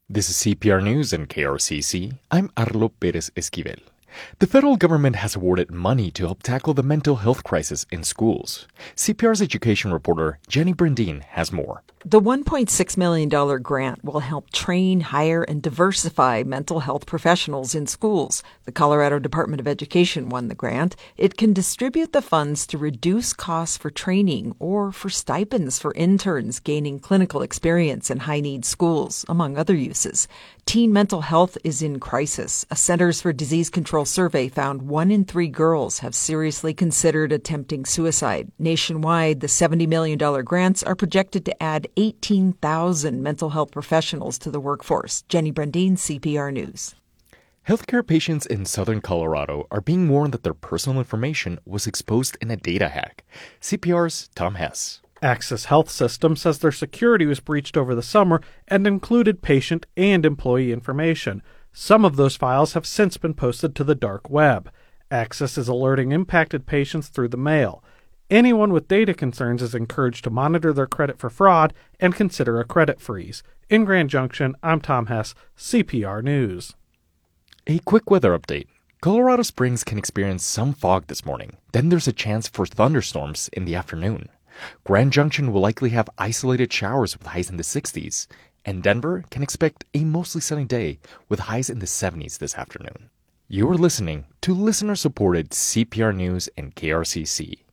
This is CPR News and KRCC. I'm Arlo Perez Esquivel. The federal government has awarded money to help tackle the mental health crisis in schools. CPR's education reporter Jenny Brandine has more. The $1.6 million grant will help train, hire, and diversify mental health professionals in schools. The Colorado Department of Education won the grant. It can distribute the funds to reduce costs for training or for stipends for interns gaining clinical experience in high-need schools, among other uses. Teen mental health is in crisis. A Centers for Disease Control survey found 1 in 3 girls have seriously considered attempting suicide. Nationwide, the $70 million grants are projected to add 18,000 mental health professionals to the workforce. Jenny Brandine, CPR News. Healthcare patients in southern Colorado are being warned that their personal information was exposed in a data hack. CPR's Tom Hess. Access Health System says their security was breached over the summer and included patient and employee information. Some of those files have since been posted to the dark web. Access is alerting impacted patients through the mail. Anyone with data concerns is encouraged to monitor their credit for fraud and consider a credit freeze. In Grand Junction, I'm Tom Hess, CPR News. A quick weather update. Colorado Springs can experience some fog this morning. Then there's a chance for thunderstorms in the afternoon. Grand Junction will likely have isolated showers with highs in the 60s. And Denver can expect a mostly sunny day with highs in the 70s this afternoon. You're listening to listener-supported CPR News and KRCC.